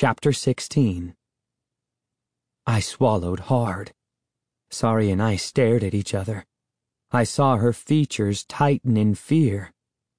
Chapter 16. I swallowed hard. Sari and I stared at each other. I saw her features tighten in fear.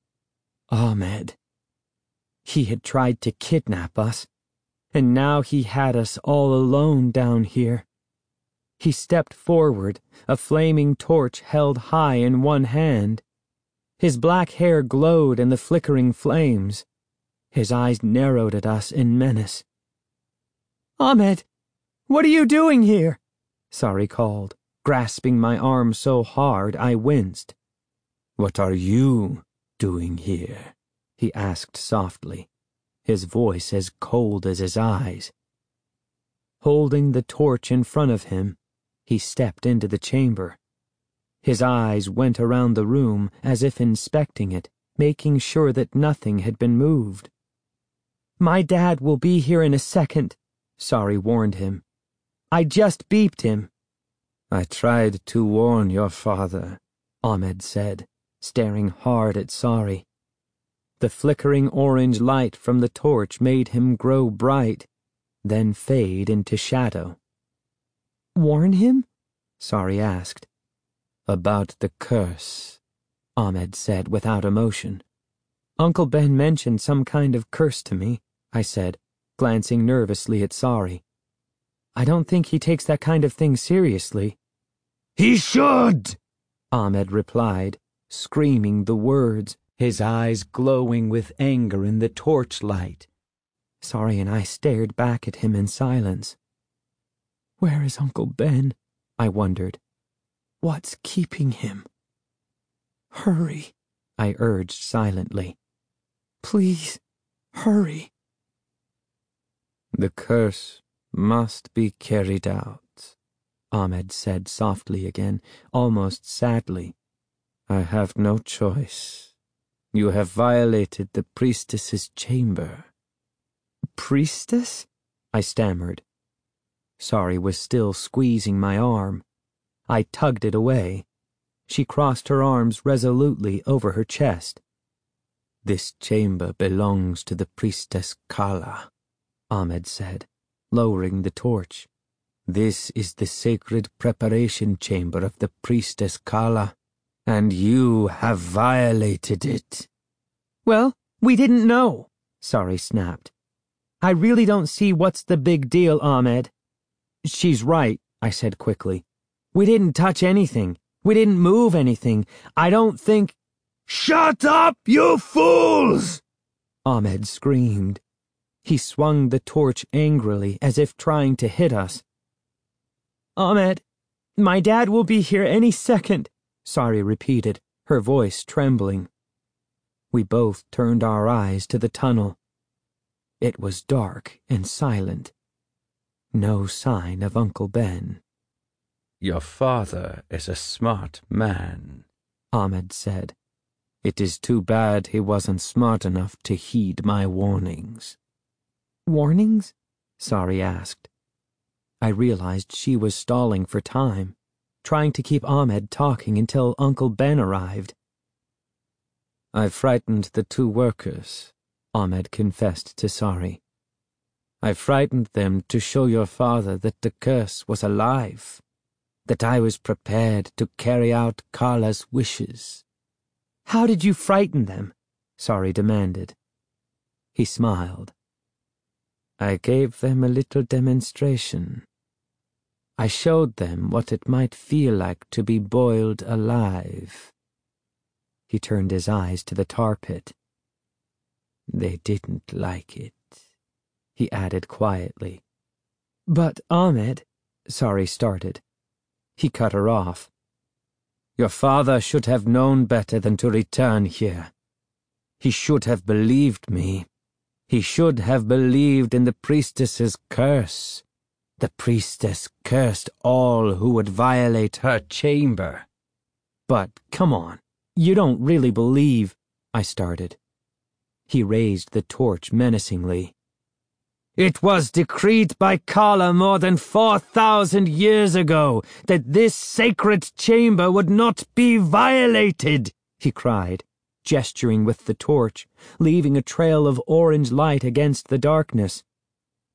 Ahmed. He had tried to kidnap us, and now he had us all alone down here. He stepped forward, a flaming torch held high in one hand. His black hair glowed in the flickering flames. His eyes narrowed at us in menace. "Ahmed, what are you doing here?" Sari called, grasping my arm so hard I winced. "What are you doing here?" he asked softly, his voice as cold as his eyes. Holding the torch in front of him, he stepped into the chamber. His eyes went around the room as if inspecting it, making sure that nothing had been moved. "My dad will be here in a second," Sari warned him. "I just beeped him." "I tried to warn your father," Ahmed said, staring hard at Sari. The flickering orange light from the torch made him grow bright, then fade into shadow. "Warn him?" Sari asked. "About the curse," Ahmed said without emotion. "Uncle Ben mentioned some kind of curse to me," I said, glancing nervously at Sari. "I don't think he takes that kind of thing seriously." "He should!" Ahmed replied, screaming the words, his eyes glowing with anger in the torchlight. Sari and I stared back at him in silence. Where is Uncle Ben? I wondered. What's keeping him? "Hurry," I urged silently. "Please, hurry." "The curse must be carried out," Ahmed said softly again, almost sadly. "I have no choice. You have violated the priestess's chamber." "Priestess?" I stammered. Sari was still squeezing my arm. I tugged it away. She crossed her arms resolutely over her chest. "This chamber belongs to the priestess Kala," Ahmed said, lowering the torch. "This is the sacred preparation chamber of the priestess Kala, and you have violated it." "Well, we didn't know," Sari snapped. "I really don't see what's the big deal, Ahmed." "She's right," I said quickly. "We didn't touch anything. We didn't move anything. I don't think—" "Shut up, you fools!" Ahmed screamed. He swung the torch angrily as if trying to hit us. "Ahmed, my dad will be here any second," Sari repeated, her voice trembling. We both turned our eyes to the tunnel. It was dark and silent. No sign of Uncle Ben. "Your father is a smart man," Ahmed said. "It is too bad he wasn't smart enough to heed my warnings." "Warnings?" Sari asked. I realized she was stalling for time, trying to keep Ahmed talking until Uncle Ben arrived. "I frightened the two workers," Ahmed confessed to Sari. "I frightened them to show your father that the curse was alive, that I was prepared to carry out Kala's wishes." "How did you frighten them?" Sari demanded. He smiled. "I gave them a little demonstration. I showed them what it might feel like to be boiled alive." He turned his eyes to the tar pit. "They didn't like it," he added quietly. "But, Ahmed," Sari started. He cut her off. "Your father should have known better than to return here. He should have believed me. He should have believed in the priestess's curse. The priestess cursed all who would violate her chamber." "But, come on, you don't really believe—" I started. He raised the torch menacingly. "It was decreed by Kala more than 4,000 years ago that this sacred chamber would not be violated," he cried, gesturing with the torch, leaving a trail of orange light against the darkness.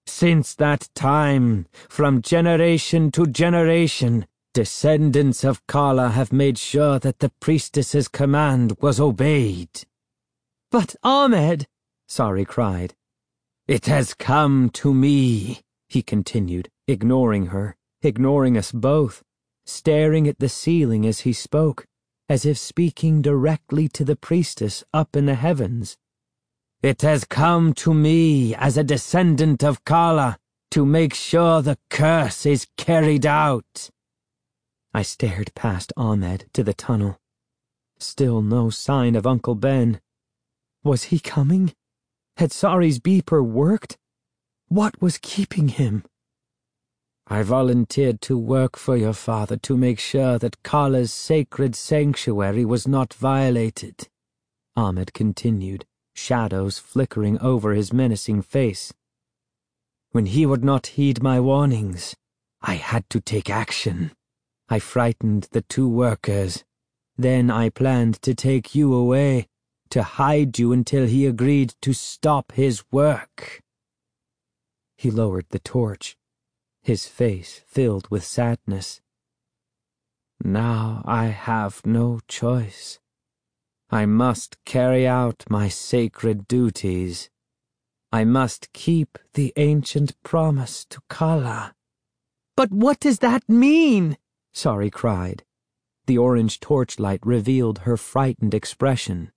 Since that time, from generation to generation, descendants of Kala have made sure that the priestess's command was obeyed." "But Ahmed," Sari cried. "It has come to me," he continued, ignoring her, ignoring us both, staring at the ceiling as he spoke, as if speaking directly to the priestess up in the heavens. "It has come to me as a descendant of Kala to make sure the curse is carried out." I stared past Ahmed to the tunnel. Still no sign of Uncle Ben. Was he coming? Had Sari's beeper worked? What was keeping him? "I volunteered to work for your father to make sure that Kala's sacred sanctuary was not violated," Ahmed continued, shadows flickering over his menacing face. "When he would not heed my warnings, I had to take action. I frightened the two workers. Then I planned to take you away, to hide you until he agreed to stop his work." He lowered the torch, his face filled with sadness. "Now I have no choice. I must carry out my sacred duties. I must keep the ancient promise to Kala." "But what does that mean?" Sari cried. The orange torchlight revealed her frightened expression.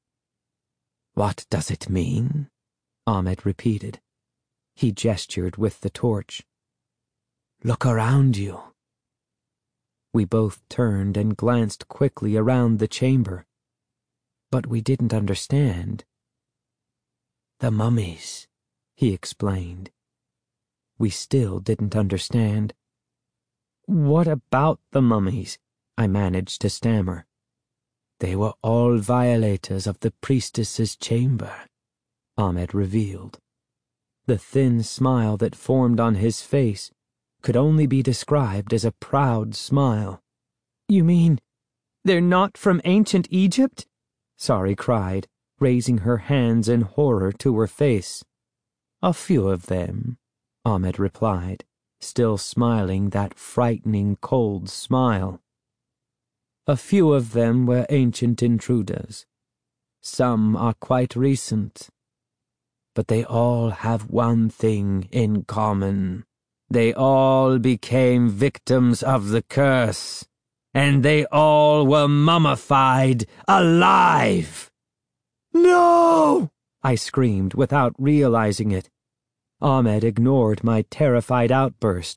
"What does it mean?" Ahmed repeated. He gestured with the torch. "Look around you." We both turned and glanced quickly around the chamber. But we didn't understand. "The mummies," he explained. We still didn't understand. "What about the mummies?" I managed to stammer. "They were all violators of the priestess's chamber," Ahmed revealed. The thin smile that formed on his face could only be described as a proud smile. "You mean they're not from ancient Egypt?" Sari cried, raising her hands in horror to her face. "A few of them," Ahmed replied, still smiling that frightening cold smile. "A few of them were ancient intruders. Some are quite recent. But they all have one thing in common. They all became victims of the curse, and they all were mummified alive." "No!" I screamed without realizing it. Ahmed ignored my terrified outburst.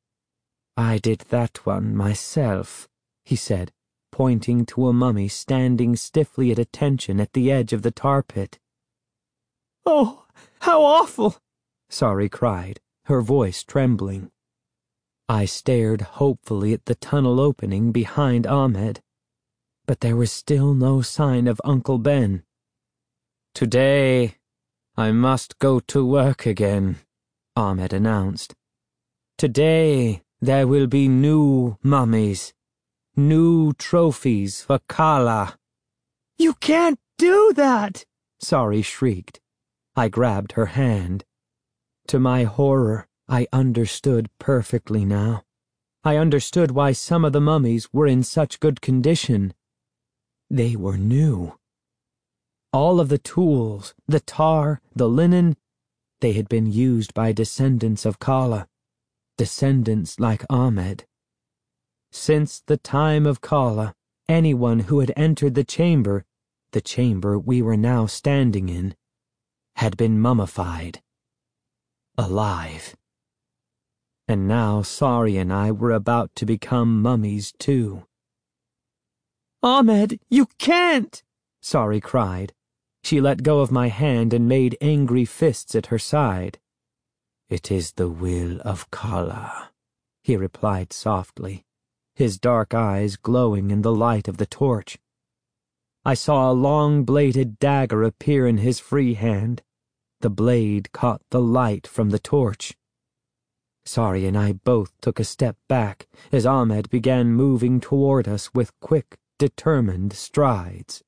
"I did that one myself," he said, pointing to a mummy standing stiffly at attention at the edge of the tar pit. "Oh, how awful!" Sari cried, her voice trembling. I stared hopefully at the tunnel opening behind Ahmed, but there was still no sign of Uncle Ben. "Today, I must go to work again," Ahmed announced. "Today, there will be new mummies, new trophies for Kala." "You can't do that!" Sari shrieked. I grabbed her hand. To my horror, I understood perfectly now. I understood why some of the mummies were in such good condition. They were new. All of the tools, the tar, the linen, they had been used by descendants of Kala, descendants like Ahmed. Since the time of Kala, anyone who had entered the chamber we were now standing in, had been mummified. Alive. And now Sari and I were about to become mummies too. "Ahmed, you can't!" Sari cried. She let go of my hand and made angry fists at her side. "It is the will of Kala," he replied softly, his dark eyes glowing in the light of the torch. I saw a long-bladed dagger appear in his free hand. The blade caught the light from the torch. Sari and I both took a step back as Ahmed began moving toward us with quick, determined strides.